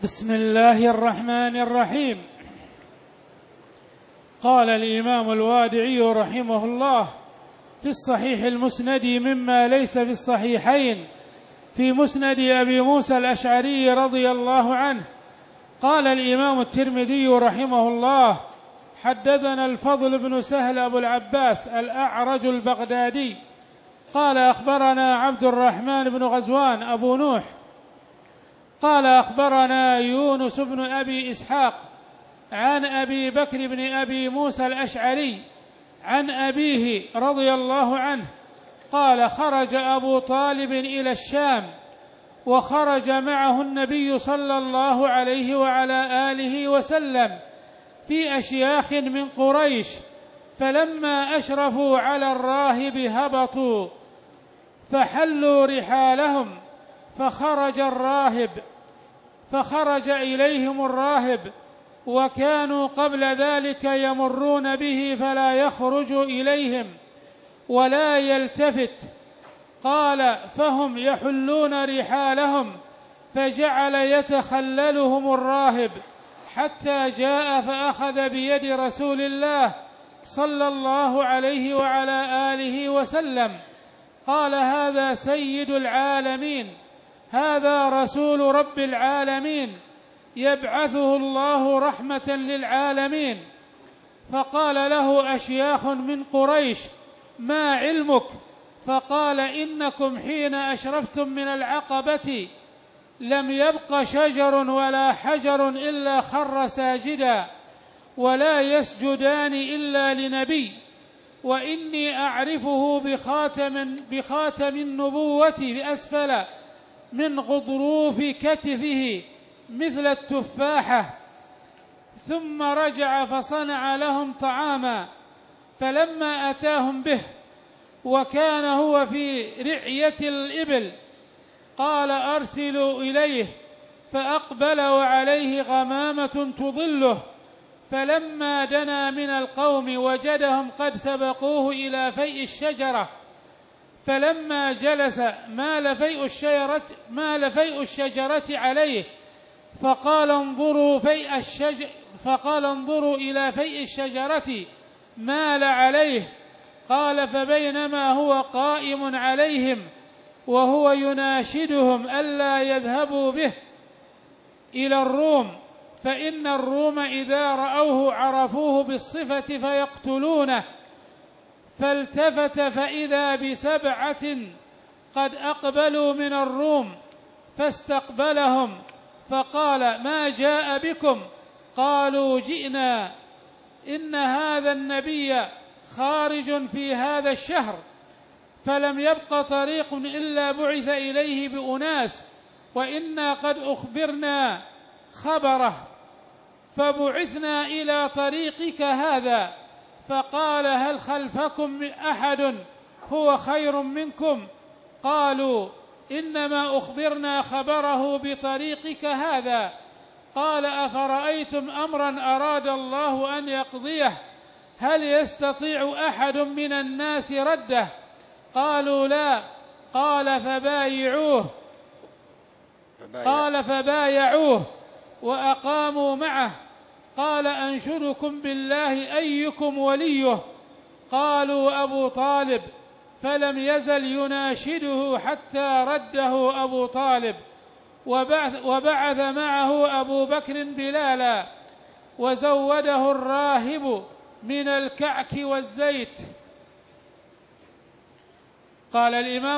بسم الله الرحمن الرحيم. قال الإمام الوادعي رحمه الله في الصحيح المسند مما ليس في الصحيحين في مسند أبي موسى الأشعري رضي الله عنه. قال الإمام الترمذي رحمه الله حدثنا الفضل بن سهل أبو العباس الأعرج البغدادي قال أخبرنا عبد الرحمن بن غزوان أبو نوح قال أخبرنا يونس بن أبي إسحاق عن أبي بكر بن أبي موسى الأشعري عن أبيه رضي الله عنه قال خرج أبو طالب إلى الشام وخرج معه النبي صلى الله عليه وعلى آله وسلم في أشياخ من قريش، فلما أشرفوا على الراهب هبطوا فحلوا رحالهم، فخرج إليهم الراهب وكانوا قبل ذلك يمرون به فلا يخرج إليهم ولا يلتفت. قال فهم يحلون رحالهم فجعل يتخللهم الراهب حتى جاء فأخذ بيد رسول الله صلى الله عليه وعلى آله وسلم قال هذا سيد العالمين، هذا رسول رب العالمين يبعثه الله رحمة للعالمين. فقال له أشياخ من قريش ما علمك؟ فقال إنكم حين أشرفتم من العقبة لم يبق شجر ولا حجر إلا خر ساجدا ولا يسجدان إلا لنبي، وإني أعرفه بخاتم النبوة بأسفل من غضروف كتفه مثل التفاحة. ثم رجع فصنع لهم طعاما، فلما أتاهم به وكان هو في رعية الإبل قال أرسلوا إليه، فأقبل وعليه غمامة تظله، فلما دنا من القوم وجدهم قد سبقوه إلى فيء الشجرة، فلما جلس مال فيء الشجرة عليه فقال انظروا إلى فيء الشجرة مال عليه. قال فبينما هو قائم عليهم وهو يناشدهم ألا يذهبوا به إلى الروم، فإن الروم إذا رأوه عرفوه بالصفة فيقتلونه، فالتفت فإذا ب7 قد أقبلوا من الروم فاستقبلهم فقال ما جاء بكم؟ قالوا جئنا إن هذا النبي خارج في هذا الشهر، فلم يبق طريق إلا بعث إليه بأناس، وإنا قد أخبرنا خبره فبعثنا إلى طريقك هذا. فقال هل خلفكم أحد هو خير منكم؟ قالوا إنما أخبرنا خبره بطريقك هذا. قال أفرأيتم أمرا أراد الله أن يقضيه هل يستطيع أحد من الناس رده؟ قالوا لا. قال فبايعوه وأقاموا معه. قال أنشدكم بالله أيكم وليه؟ قالوا أبو طالب، فلم يزل يناشده حتى رده أبو طالب. وبعث معه أبو بكر بلالا وزوده الراهب من الكعك والزيت. قال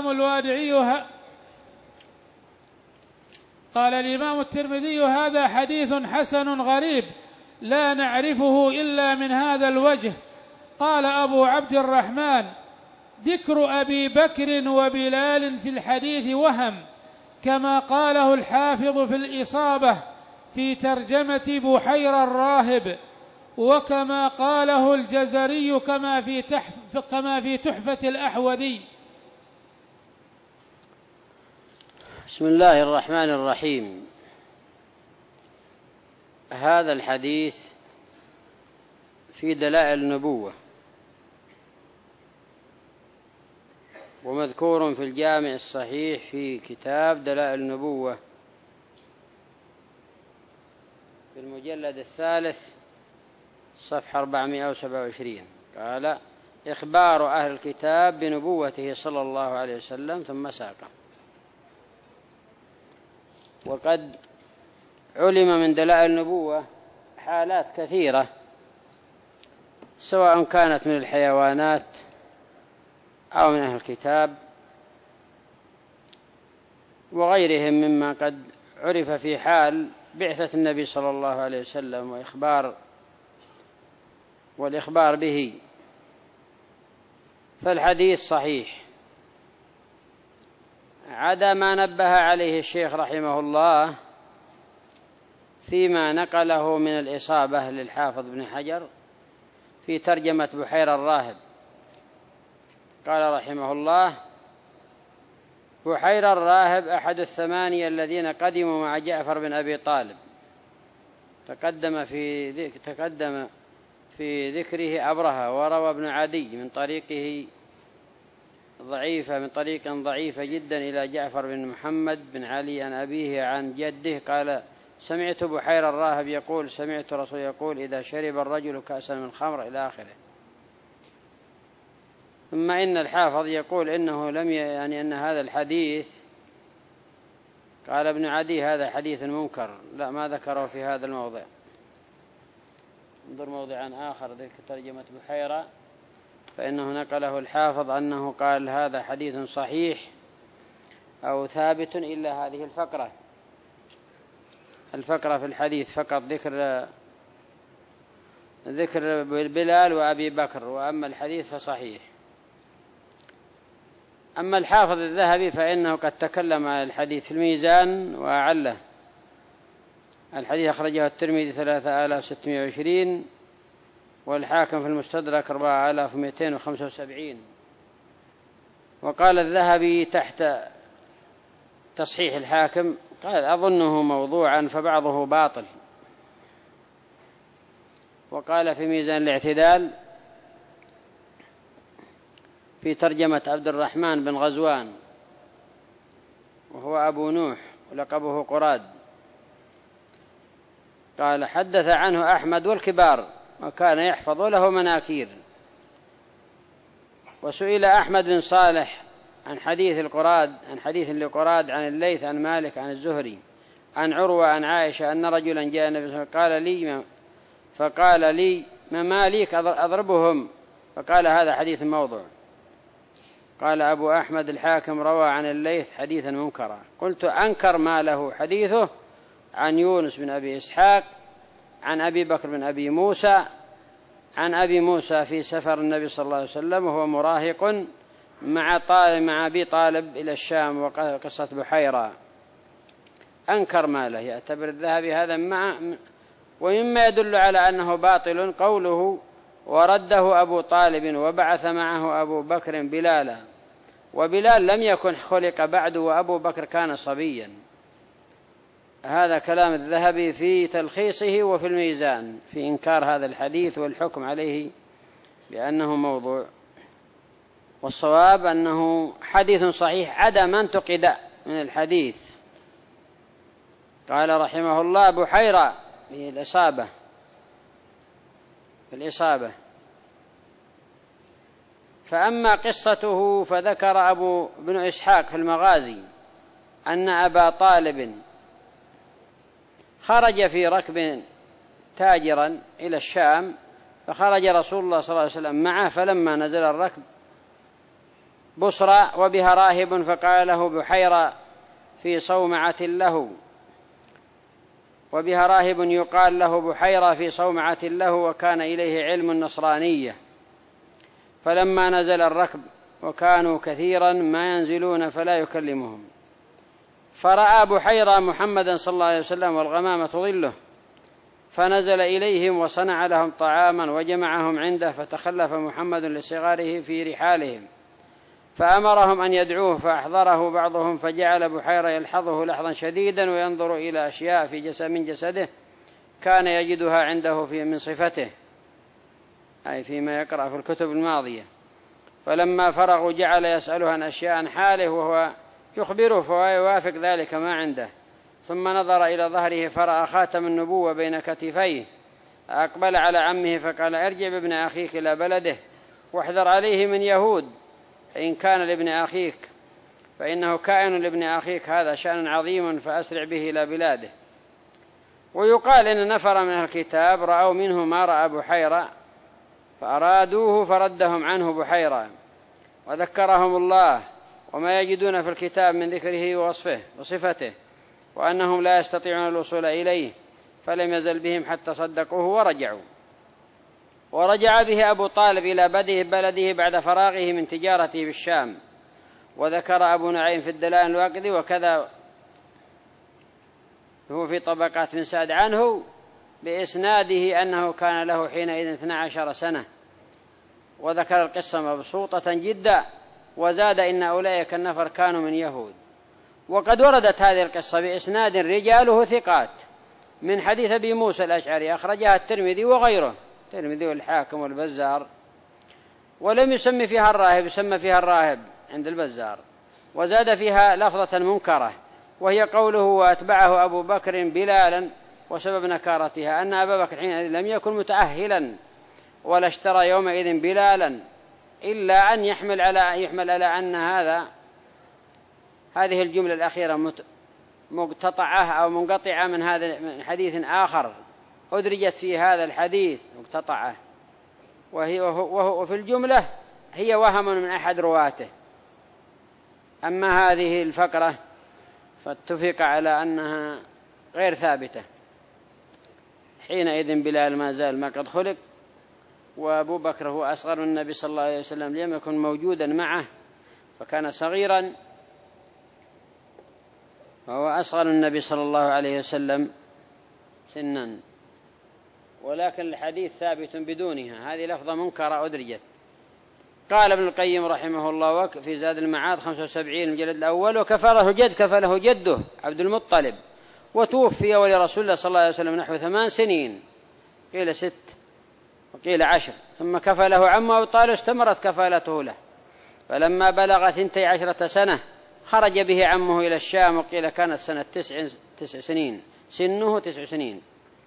الإمام الترمذي هذا حديث حسن غريب لا نعرفه إلا من هذا الوجه. قال أبو عبد الرحمن ذكر أبي بكر وبلال في الحديث وهم، كما قاله الحافظ في الإصابة في ترجمة بحير الراهب، وكما قاله الجزري كما في تحفة الأحوذي. بسم الله الرحمن الرحيم. هذا الحديث في دلائل النبوة، ومذكور في الجامع الصحيح في كتاب دلائل النبوة في المجلد الثالث صفحة 427 قال: إخبار أهل الكتاب بنبوته صلى الله عليه وسلم، ثم ساقه. وقد علم من دلائل النبوة حالات كثيرة، سواء كانت من الحيوانات أو من أهل الكتاب وغيرهم مما قد عرف في حال بعثة النبي صلى الله عليه وسلم والإخبار به. فالحديث صحيح عدا ما نبه عليه الشيخ رحمه الله فيما نقله من الإصابة للحافظ بن حجر في ترجمة بحير الراهب. قال رحمه الله: بحير الراهب أحد الثمانية الذين قدموا مع جعفر بن أبي طالب. تقدم في ذكره أبرهة، وروى ابن عدي من طريقه من طريق ضعيفة جدا إلى جعفر بن محمد بن علي عن أبيه عن جده قال: سمعت بحير الراهب يقول: سمعت رسول يقول: إذا شرب الرجل كأسا من خمر، إلى آخره. ثم إن الحافظ يقول إنه لم أن هذا الحديث، قال ابن عدي: هذا حديث منكر، لا ما ذكره في هذا الموضع. انظر موضعا آخر ذكر ترجمة بحيرة، فإنه نقله الحافظ أنه قال: هذا حديث صحيح أو ثابت، إلا هذه الفقرة في الحديث فقط ذكر بلال وأبي بكر، وأما الحديث فصحيح. أما الحافظ الذهبي فإنه قد تكلم على الحديث في الميزان وأعله. الحديث أخرجه الترمذي 3620، والحاكم في المستدرك 4275. وقال الذهبي تحت تصحيح الحاكم، قال: أظنه موضوعا فبعضه باطل. وقال في ميزان الاعتدال في ترجمة عبد الرحمن بن غزوان، وهو أبو نوح ولقبه قراد، قال: حدث عنه أحمد والكبار، وكان يحفظ له مناكير. وسئل أحمد بن صالح عن حديث لقراد عن الليث عن مالك عن الزهري عن عروة عن عائشة أن رجلا جاء النبي فقال لي ما مالك أضربهم، فقال: هذا حديث موضوع. قال أبو أحمد الحاكم: روى عن الليث حديثا منكرا. قلت: أنكر ما له حديثه عن يونس بن أبي إسحاق عن أبي بكر بن أبي موسى عن أبي موسى في سفر النبي صلى الله عليه وسلم وهو مراهق مع أبي طالب إلى الشام، وقصة بحيرة. أنكر ما له. يعتبر الذهبي هذا ومما يدل على أنه باطل قوله: ورده أبو طالب وبعث معه أبو بكر بلالا، وبلال لم يكن خلق بعد، وأبو بكر كان صبيا. هذا كلام الذهبي في تلخيصه وفي الميزان في إنكار هذا الحديث والحكم عليه بأنه موضوع. والصواب أنه حديث صحيح عدا ما انتقد من الحديث. قال رحمه الله: بحيرة في الإصابة. فأما قصته فذكر أبو بن إسحاق في المغازي أن أبا طالب خرج في ركب تاجرا إلى الشام، فخرج رسول الله صلى الله عليه وسلم معه، فلما نزل الركب بصرى وبها راهب فقال له بحيرة في صومعة له، وبها راهب يقال له بحيرة في صومعة له، وكان إليه علم النصرانية. فلما نزل الركب وكانوا كثيرا ما ينزلون فلا يكلمهم، فرأى بحيرة محمدا صلى الله عليه وسلم والغمامة ظله، فنزل إليهم وصنع لهم طعاما وجمعهم عنده، فتخلف محمد لصغاره في رحالهم، فأمرهم أن يدعوه، فأحضره بعضهم، فجعل بحيرة يلحظه لحظا شديدا وينظر إلى أشياء من جسده كان يجدها عنده من صفته، أي فيما يقرأ في الكتب الماضية. فلما فرغوا جعل يسأله عن أشياء عن حاله، وهو يخبره فهو يوافق ذلك ما عنده. ثم نظر إلى ظهره فرأى خاتم النبوة بين كتفيه، أقبل على عمه فقال: ارجع بابن أخيك إلى بلده واحذر عليه من يهود، فإن كان لابن أخيك فإنه كائن لابن أخيك، هذا شأن عظيم فأسرع به إلى بلاده. ويقال إن نفر من الكتاب رأوا منه ما رأى بحيرة فأرادوه فردهم عنه بحيرة، وذكرهم الله وما يجدون في الكتاب من ذكره وصفته، وأنهم لا يستطيعون الوصول إليه، فلم يزل بهم حتى صدقوه ورجعوا. ورجع به أبو طالب إلى بلده بعد فراغه من تجارته بالشام. وذكر أبو نعيم في الدلائل الواقدي وكذا هو في طبقات بن سعد عنه بإسناده أنه كان له حينئذ 12 سنة، وذكر القصة مبسوطة جدا، وزاد إن أولئك النفر كانوا من يهود. وقد وردت هذه القصة بإسناد رجاله ثقات من حديث أبي موسى الأشعري، أخرجها الترمذي وغيره، الترمذي والحاكم والبزار، ولم يسمي فيها الراهب، يسمى فيها الراهب عند البزار. وزاد فيها لفظة منكرة، وهي قوله: وأتبعه أبو بكر بلالا، وسبب نكارتها أن أبا بكر حينئذ لم يكن متأهلا ولا اشترى يومئذ بلالا، إلا أن يحمل على أن هذه الجملة الأخيرة مقتطعة أو منقطعة من حديث آخر أدرجت في هذا الحديث مقتطعة، وفي الجملة هي وهم من أحد رواته. أما هذه الفقرة فاتفق على أنها غير ثابتة. حينئذ بلال ما زال ما قد خلق، وأبو بكر هو أصغر من النبي صلى الله عليه وسلم، لم يكن موجودا معه فكان صغيرا، وهو أصغر النبي صلى الله عليه وسلم سنا، ولكن الحديث ثابت بدونها، هذه لفظة منكرة أدرجت. قال ابن القيم رحمه الله في زاد المعاد 75 المجلد الأول: كفله جده عبد المطلب، وتوفي ولرسول الله صلى الله عليه وسلم نحو 8 سنين، قيل 6 وقيل 10، ثم كفله عمه أبو طالب، استمرت كفالته له، فلما بلغ 12 سنة خرج به عمه إلى الشام، وقيل كانت سنة 9 سنين، سنه 9 سنين.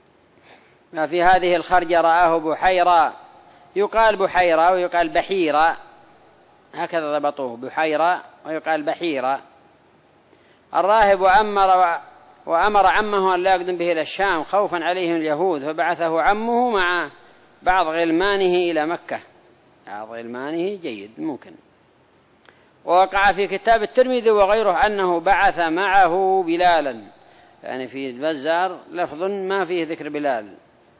ما في هذه الخرجة رآه بحيرة، يقال بحيرة ويقال بحيرة، هكذا ضبطوه، بحيرة ويقال بحيرة. الراهب وأمر عمه أن لا يقدم به إلى الشام خوفا عليهم اليهود، فبعثه عمه مع بعض غلمانه إلى مكة. بعض غلمانه جيد ممكن. ووقع في كتاب الترمذي وغيره أنه بعث معه بلالا، يعني في البزار لفظ ما فيه ذكر بلال،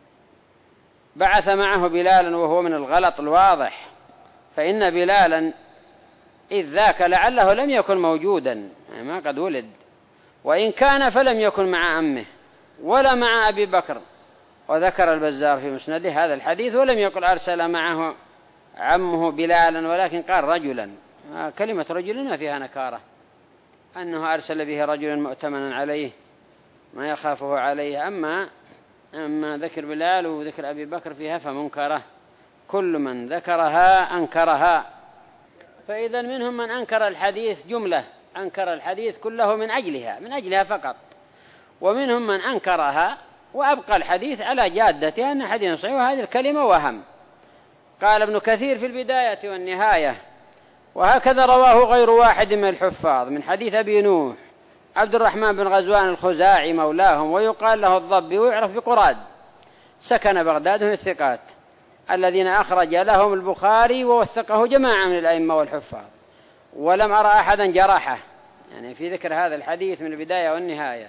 بعث معه بلالا، وهو من الغلط الواضح، فإن بلالا إذ ذاك لعله لم يكن موجودا، يعني ما قد ولد، وإن كان فلم يكن مع عمه ولا مع أبي بكر. وذكر البزار في مسنده هذا الحديث، ولم يقل أرسل معه عمه بلالا، ولكن قال رجلا. كلمة رجل ما فيها نكارة، أنه أرسل به رجلا مؤتمنا عليه ما يخافه عليه. أما ذكر بلال وذكر أبي بكر فيها فمنكرة، كل من ذكرها أنكرها. فإذا منهم من أنكر الحديث جملة، أنكر الحديث كله من أجلها فقط، ومنهم من أنكرها وأبقى الحديث على جادته أن حديث صحيح، وهذه الكلمة وهم. قال ابن كثير في البداية والنهاية: وهكذا رواه غير واحد من الحفاظ من حديث أبي نوح عبد الرحمن بن غزوان الخزاعي مولاهم، ويقال له الضبي، ويعرف بقراد، سكن بغداد، من الثقات الذين أخرج لهم البخاري ووثقه جماعة من الأئمة والحفاظ، ولم أرى أحدا جرحه، يعني في ذكر هذا الحديث من البداية والنهاية،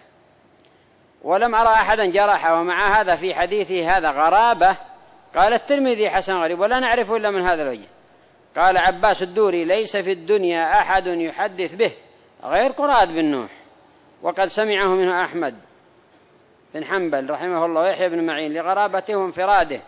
ولم أرى أحدا جرحه، ومع هذا في حديثه هذا غرابة. قال الترمذي حسن غريب ولا نعرفه إلا من هذا الوجه. قال عباس الدوري: ليس في الدنيا أحد يحدث به غير قراد بن نوح، وقد سمعه منه أحمد بن حنبل رحمه الله ويحيى بن معين لغرابته وانفراده.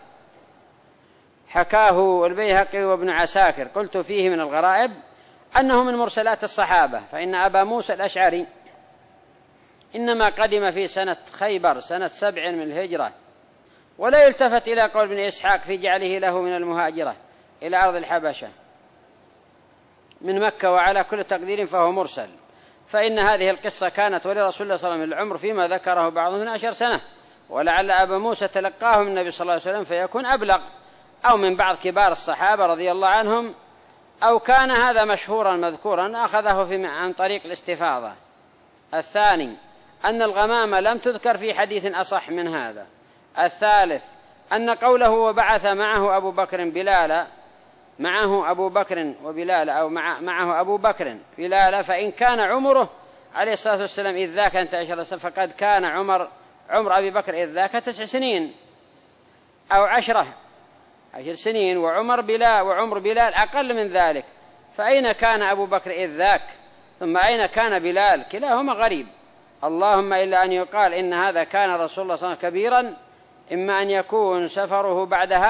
حكاه البيهقي وابن عساكر. قلت فيه من الغرائب أنه من مرسلات الصحابة، فإن أبا موسى الأشعري إنما قدم في سنة خيبر سنة 7 من الهجرة، ولا يلتفت إلى قول ابن إسحاق في جعله له من المهاجرة إلى أرض الحبشة من مكة، وعلى كل تقدير فهو مرسل. فإن هذه القصة كانت ولرسول الله صلى الله عليه وسلم العمر فيما ذكره بعضهم من 10 سنة، ولعل أبا موسى تلقاه من النبي صلى الله عليه وسلم فيكون أبلغ، أو من بعض كبار الصحابة رضي الله عنهم، أو كان هذا مشهورا مذكورا أخذه عن طريق الاستفاضة. الثاني أن الغمامة لم تذكر في حديث أصح من هذا. الثالث أن قوله وبعث معه أبو بكر بلالا، معه أبو بكر وبلال، أو معه أبو بكر بلالا، فإن كان عمره عليه الصلاة والسلام إذ ذاك 12 سنة فقد كان عمر أبي بكر إذ ذاك 9 سنين أو 10 سنين، وعمر بلال أقل من ذلك، فأين كان أبو بكر إذ ذاك؟ ثم أين كان بلال؟ كلاهما غريب. اللهم إلا أن يقال إن هذا كان رسول الله صلى الله عليه وسلم كبيرا، إما أن يكون سفره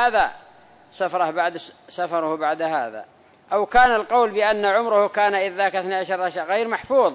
بعد هذا، أو كان القول بأن عمره كان إذ ذاك 12 غير محفوظ،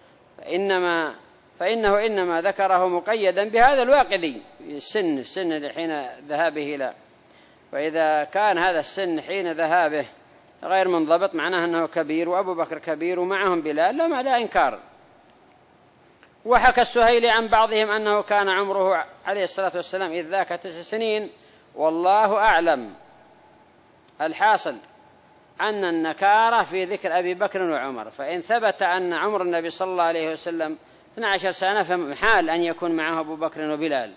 فإنه إنما ذكره مقيدا بهذا الواقدي السن حين ذهابه له، فإذا كان هذا السن حين ذهابه غير منضبط معناه أنه كبير، وأبو بكر كبير ومعهم بلال لا إنكار. وحكى السهيلي عن بعضهم أنه كان عمره عليه الصلاة والسلام إذ ذاك 9 سنين، والله أعلم. الحاصل أن النكارة في ذكر أبي بكر وعمر، فإن ثبت أن عمر النبي صلى الله عليه وسلم 12 سنة فمحال أن يكون معه أبو بكر وبلال.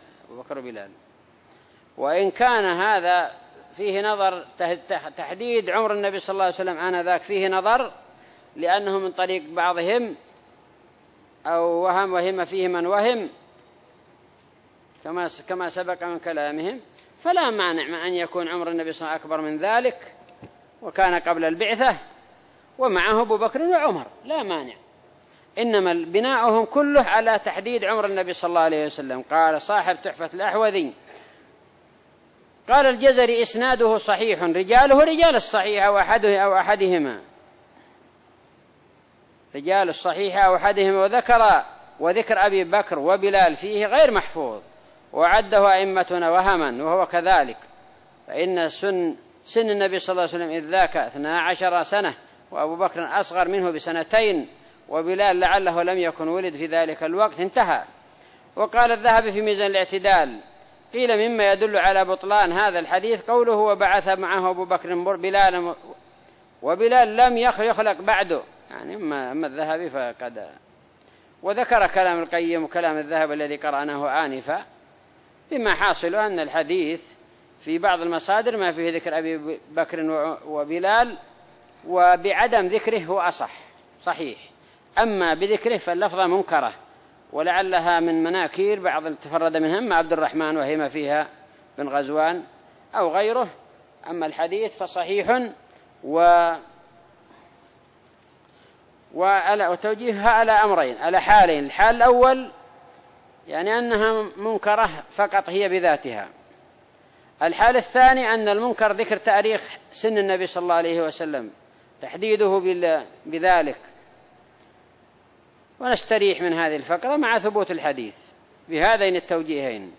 وإن كان هذا فيه نظر، تحديد عمر النبي صلى الله عليه وسلم آنذاك فيه نظر، لأنه من طريق بعضهم أو وهم فيه من وهم كما سبق من كلامهم، فلا مانع من أن يكون عمر النبي صلى الله عليه وسلم أكبر من ذلك، وكان قبل البعثة ومعه أبو بكر وعمر، لا مانع. إنما بناؤهم كله على تحديد عمر النبي صلى الله عليه وسلم. قال صاحب تحفة الأحوذي: قال الجزري: إسناده صحيح، رجاله رجال الصحيح أو أحدهما، رجال الصحيح أو أحدهما، وذكر أبي بكر وبلال فيه غير محفوظ، وعده أئمتنا وهما، وهو كذلك، فإن سن النبي صلى الله عليه وسلم إذ ذاك 12 سنة، وأبو بكر أصغر منه ب2 وبلال لعله لم يكن ولد في ذلك الوقت. انتهى. وقال الذهبي في ميزان الاعتدال: قيل مما يدل على بطلان هذا الحديث قوله وبعث معه أبو بكر بلال، وبلال لم يخلق بعده، يعني أما الذهبي فقد. وذكر كلام القيم وكلام الذهب الذي قرأناه آنفا، بما حاصل أن الحديث في بعض المصادر ما فيه ذكر أبي بكر وبلال، وبعدم ذكره هو أصح صحيح، أما بذكره فاللفظة منكرة، ولعلها من مناكير بعض تفرد منهم عبد الرحمن وهما فيها بن غزوان أو غيره. أما الحديث فصحيح، وتوجيهها على أمرين، على حالين: الحال الأول يعني أنها منكرة فقط هي بذاتها، الحال الثاني أن المنكر ذكر تاريخ سن النبي صلى الله عليه وسلم، تحديده بذلك. ونستريح من هذه الفقرة مع ثبوت الحديث بهذين التوجيهين.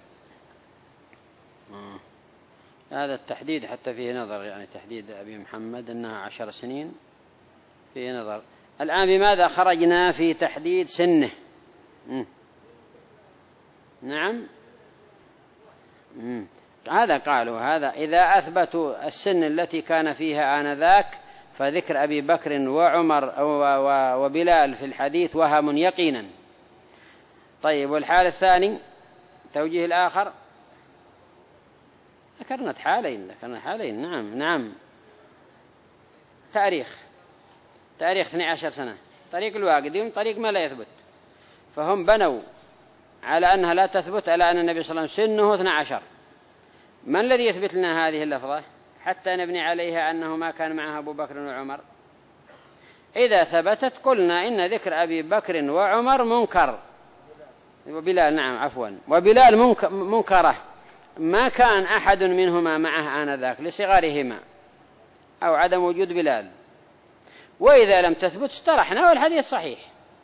هذا التحديد حتى فيه نظر، يعني تحديد أبي محمد أنها 10 سنين فيه نظر. الآن بماذا خرجنا في تحديد سنه؟ نعم، هذا قالوا هذا إذا أثبتوا السن التي كان فيها آنذاك فذكر أبي بكر وعمر وبلال في الحديث وهم يقينا. طيب، والحال الثاني توجيه الآخر ذكرنا حالين. نعم. تاريخ 12 سنة، طريق الواقدي طريق ما لا يثبت، فهم بنوا على أنها لا تثبت، على أن النبي صلى الله عليه وسلم سنه 12. من الذي يثبت لنا هذه اللفظة حتى نبني عليها أنه ما كان معها أبو بكر وعمر؟ إذا ثبتت قلنا إن ذكر أبي بكر وعمر منكر، وبلال وبلال منكره، ما كان أحد منهما معه آنذاك لصغارهما أو عدم وجود بلال. وإذا لم تثبت استرحنا والحديث صحيح.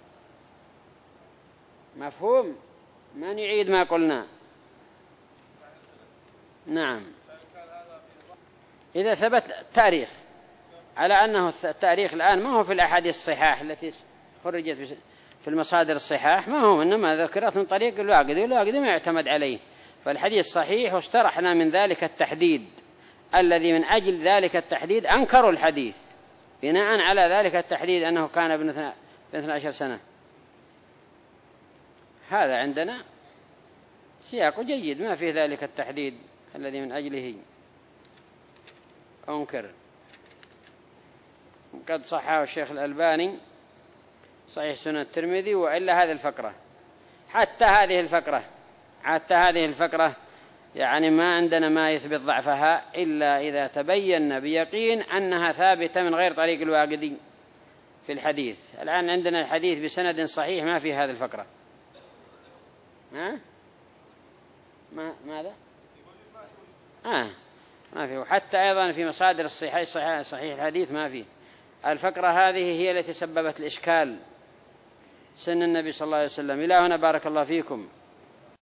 مفهوم؟ ما نعيد ما قلنا. نعم، إذا ثبت تاريخ على أنه التاريخ الآن ما هو في الأحاديث الصحاح التي خرجت المصادر الصحاح ما هو إنما ذكرت من طريق الواقدي، والواقدي ما يعتمد عليه. فالحديث صحيح، واشترحنا من ذلك التحديد الذي من أجل ذلك التحديد أنكروا الحديث بناء على ذلك التحديد أنه كان ابن 12 سنة. هذا عندنا سياق جيد ما فيه ذلك التحديد الذي من أجله أنكر. قد صححه الشيخ الألباني صحيح سنن الترمذي. وإلا هذه الفقرة حتى هذه الفقرة يعني ما عندنا ما يثبت ضعفها إلا إذا تبين بيقين أنها ثابتة من غير طريق الواقدي في الحديث. الآن عندنا الحديث بسند صحيح ما في هذه الفقرة. ماذا؟ ما في. وحتى أيضا في مصادر صحيح الحديث ما في. الفقرة هذه هي التي سببت الإشكال سن النبي صلى الله عليه وسلم. إلى هنا بارك الله فيكم.